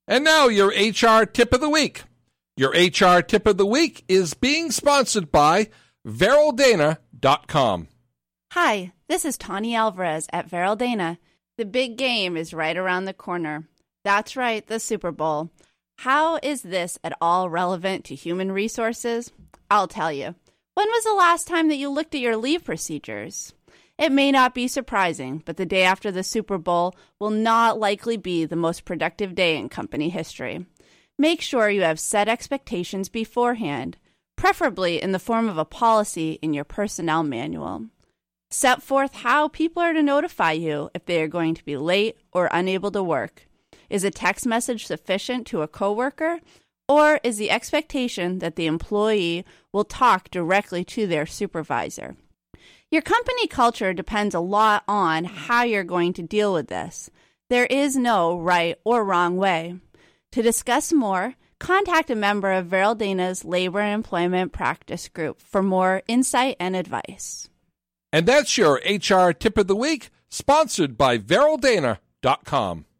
And now your HR Tip of the Week. Your HR Tip of the Week is being sponsored by VerylDana.com. Hi, this is Tawny Alvarez at Veryl Dana. The big game is right around the corner. That's right, the Super Bowl. How is this at all relevant to human resources? I'll tell you. When was the last time that you looked at your leave procedures? It may not be surprising, but the day after the Super Bowl will not likely be the most productive day in company history. Make sure you have set expectations beforehand, preferably in the form of a policy in your personnel manual. Set forth how people are to notify you if they are going to be late or unable to work. Is a text message sufficient to a coworker, or is the expectation that the employee will talk directly to their supervisor? Your company culture depends a lot on how you're going to deal with this. There is no right or wrong way. To discuss more, contact a member of Veryl Dana's Labor and Employment Practice Group for more insight and advice. And that's your HR Tip of the Week, sponsored by VerylDana.com.